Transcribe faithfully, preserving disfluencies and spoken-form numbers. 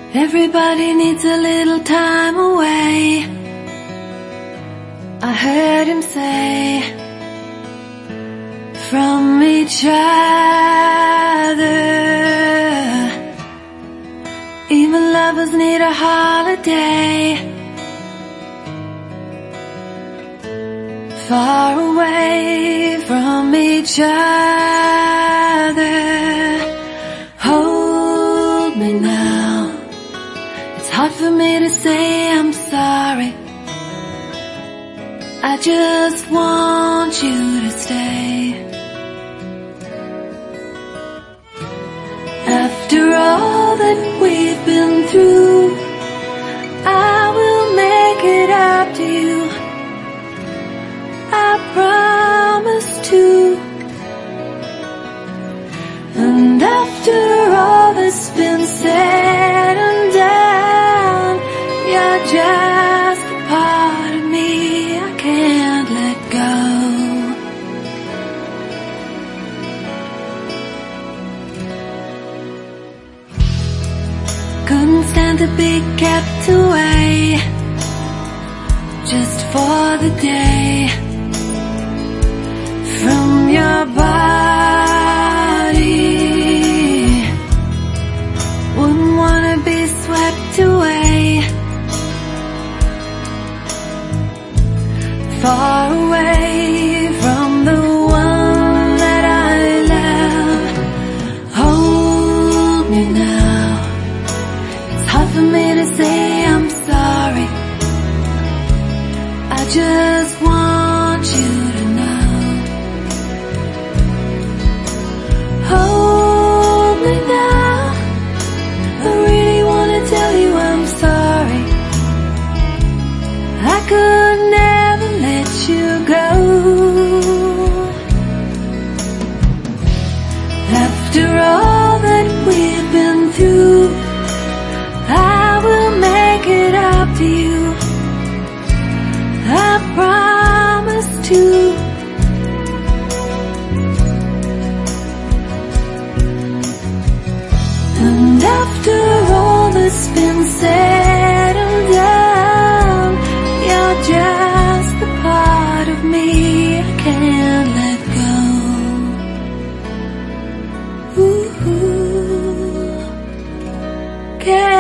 Everybody needs a little time away, I heard him say, from each other. Even lovers need a holiday, far away from each other. Hold me now, it's hard for me to say I'm sorry. I just want you to stay. After all that we've been through, I will make it up to you, I promise to. And after all that's been said and done, you're just a part of me I can't let go. Couldn't stand to be kept away just for the day from your body. Wouldn't wanna be swept away, far away from the one that I love. Hold me now, it's hard for me to say I'm sorry. I just want you to know. Hold me now, I really wanna tell you I'm sorry. I could never let you go. After all that we've been through, I will make it up to you, I promise to. And after all that's been said and done, you're just a part of me I can't let go. Ooh, can't